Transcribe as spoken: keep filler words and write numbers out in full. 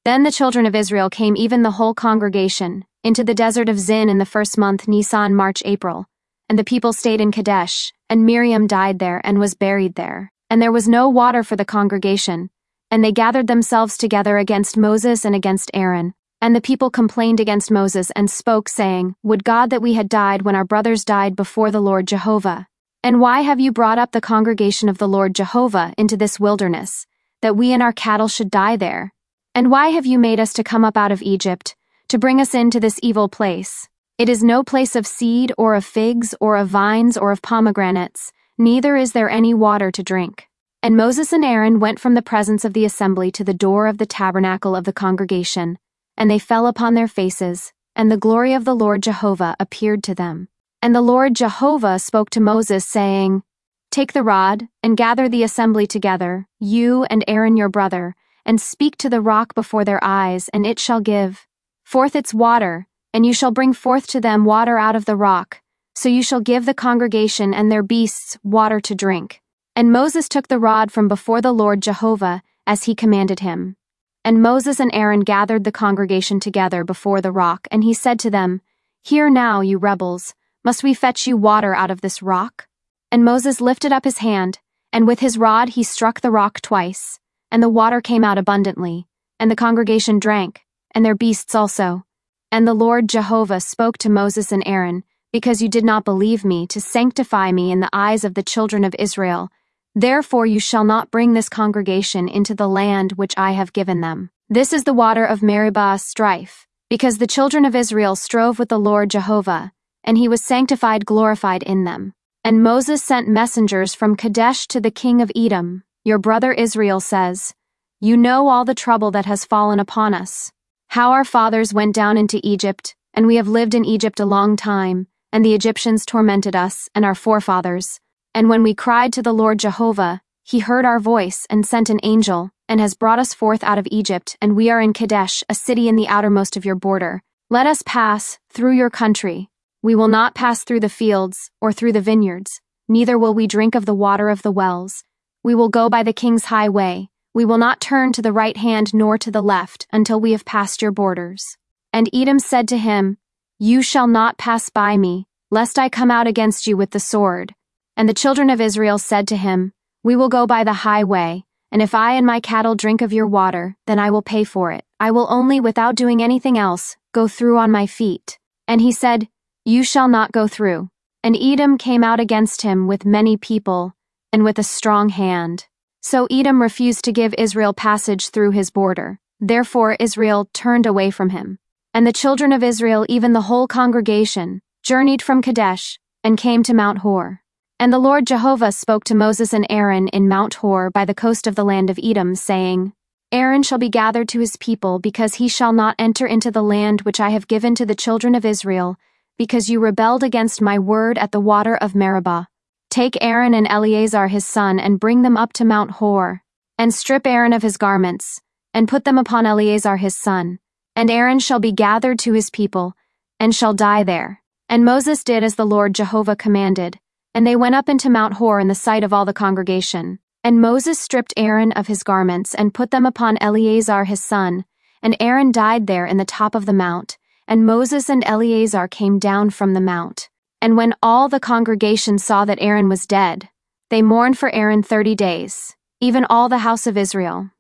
Then the children of Israel came, even the whole congregation, into the desert of Zin in the first month, Nisan, March, April. And the people stayed in Kadesh, and Miriam died there and was buried there. And there was no water for the congregation. And they gathered themselves together against Moses and against Aaron. And the people complained against Moses and spoke, saying, Would God that we had died when our brothers died before the Lord Jehovah. And why have you brought up the congregation of the Lord Jehovah into this wilderness, that we and our cattle should die there? And why have you made us to come up out of Egypt, to bring us into this evil place? It is no place of seed, or of figs, or of vines, or of pomegranates, neither is there any water to drink. And Moses and Aaron went from the presence of the assembly to the door of the tabernacle of the congregation, and they fell upon their faces, and the glory of the Lord Jehovah appeared to them. And the Lord Jehovah spoke to Moses, saying, Take the rod, and gather the assembly together, you and Aaron your brother, and speak to the rock before their eyes, and it shall give forth its water, and you shall bring forth to them water out of the rock, so you shall give the congregation and their beasts water to drink. And Moses took the rod from before the Lord Jehovah, as he commanded him. And Moses and Aaron gathered the congregation together before the rock, and he said to them, Hear now, you rebels, must we fetch you water out of this rock? And Moses lifted up his hand, and with his rod he struck the rock twice, and the water came out abundantly, and the congregation drank, and their beasts also. And the Lord Jehovah spoke to Moses and Aaron, Because you did not believe me, to sanctify me in the eyes of the children of Israel, therefore you shall not bring this congregation into the land which I have given them. This is the water of Meribah strife, because the children of Israel strove with the Lord Jehovah, and he was sanctified, glorified in them. And Moses sent messengers from Kadesh to the king of Edom. Your brother Israel says, You know all the trouble that has fallen upon us, how our fathers went down into Egypt, and we have lived in Egypt a long time, and the Egyptians tormented us and our forefathers. And when we cried to the Lord Jehovah, he heard our voice and sent an angel, and has brought us forth out of Egypt, and we are in Kadesh, a city in the outermost of your border. Let us pass through your country. We will not pass through the fields or through the vineyards, neither will we drink of the water of the wells. We will go by the king's highway. We will not turn to the right hand nor to the left until we have passed your borders. And Edom said to him, You shall not pass by me, lest I come out against you with the sword. And the children of Israel said to him, We will go by the highway, and if I and my cattle drink of your water, then I will pay for it. I will only, without doing anything else, go through on my feet. And he said, You shall not go through. And Edom came out against him with many people, and with a strong hand. So Edom refused to give Israel passage through his border. Therefore Israel turned away from him. And the children of Israel, even the whole congregation, journeyed from Kadesh, and came to Mount Hor. And the Lord Jehovah spoke to Moses and Aaron in Mount Hor by the coast of the land of Edom, saying, Aaron shall be gathered to his people, because he shall not enter into the land which I have given to the children of Israel, because you rebelled against my word at the water of Meribah. Take Aaron and Eleazar his son, and bring them up to Mount Hor, and strip Aaron of his garments, and put them upon Eleazar his son. And Aaron shall be gathered to his people, and shall die there. And Moses did as the Lord Jehovah commanded, and they went up into Mount Hor in the sight of all the congregation. And Moses stripped Aaron of his garments, and put them upon Eleazar his son, and Aaron died there in the top of the mount, and Moses and Eleazar came down from the mount. And when all the congregation saw that Aaron was dead, they mourned for Aaron thirty days, even all the house of Israel.